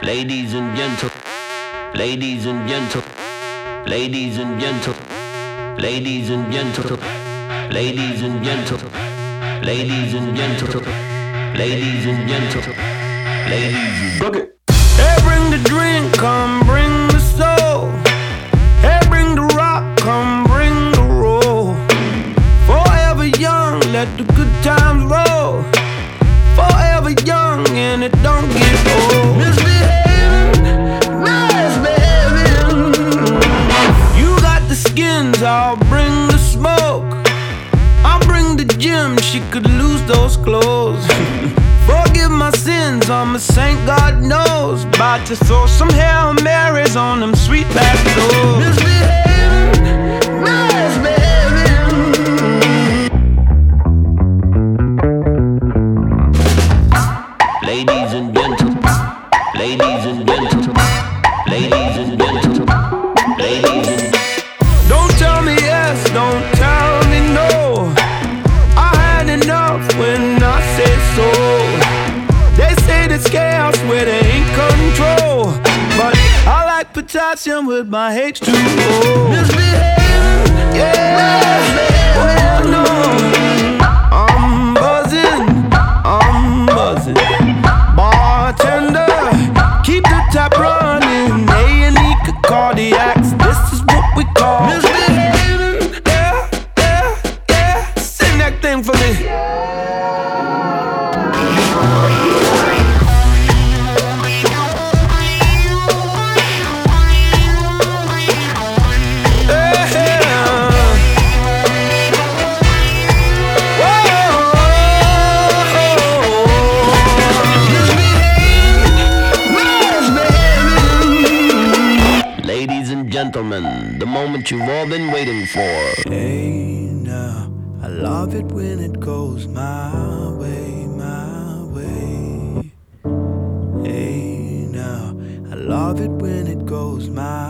Ladies and gentle, ladies and gentle, ladies and gentle, ladies and gentle, ladies and gentle, ladies and gentle, ladies and gentle, ladies. Book it. Hey, bring the drink, come bring the soul. Hey, bring the rock, come bring the roll. Forever young, let the good times roll. Forever young and it don't get old. Misbehaving, misbehaving. You got the skins, I'll bring the smoke. I'll bring the gym, she could lose those clothes. Forgive my sins, I'm a saint, God knows. About to throw some Hail Marys on them sweet back doors. Misbehaving, misbehaving. Ladies and gentlemen, ladies and gentlemen, ladies and gentlemen, ladies and don't tell me yes, don't tell me no. I had enough when I said so. They say there's chaos where they ain't control, but I like potassium with my H2O. Misbehaving, yeah, oh no. I'm buzzing, I'm buzzing. Bartender, keep the tap running. A&E cardiacs, this is what we call misbehaving. Yeah, yeah, yeah. Sing that thing for me. gentlemen, the moment you've all been waiting for. Hey now, I love it when it goes my way, my way. Hey now, I love it when it goes my